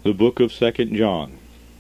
The book of 2 John.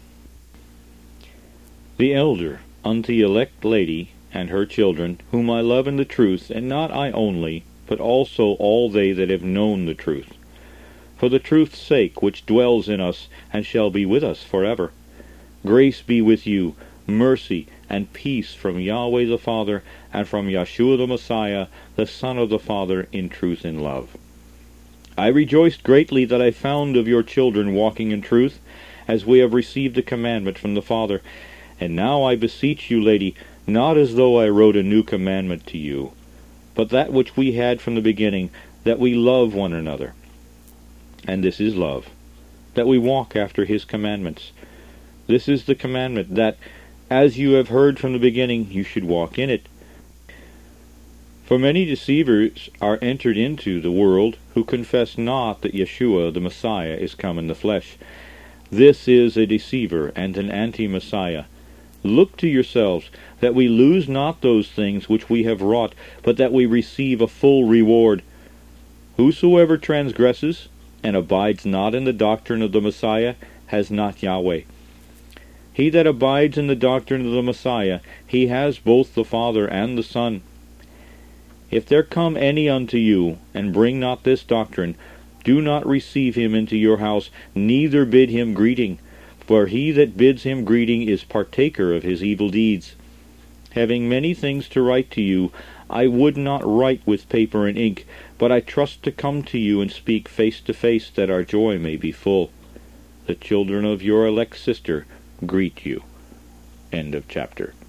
The elder unto the elect lady and her children, whom I love in the truth, and not I only, but also all they that have known the truth, for the truth's sake, which dwells in us, and shall be with us forever. Grace be with you, mercy and peace from Yahweh the Father, and from Yeshua the Messiah, the Son of the Father, in truth and love. I rejoiced greatly that I found of your children walking in truth, as we have received a commandment from the Father. And now I beseech you, lady, not as though I wrote a new commandment to you, but that which we had from the beginning, that we love one another. And this is love, that we walk after his commandments. This is the commandment, that, as you have heard from the beginning, you should walk in it. For many deceivers are entered into the world, who confess not that Yeshua the Messiah is come in the flesh. This is a deceiver and an anti-Messiah. Look to yourselves, that we lose not those things which we have wrought, but that we receive a full reward. Whosoever transgresses, and abides not in the doctrine of the Messiah, has not Yahweh. He that abides in the doctrine of the Messiah, he has both the Father and the Son. If there come any unto you, and bring not this doctrine, do not receive him into your house, neither bid him greeting. For he that bids him greeting is partaker of his evil deeds. Having many things to write to you, I would not write with paper and ink, but I trust to come to you and speak face to face, that our joy may be full. The children of your elect sister greet you. End of chapter.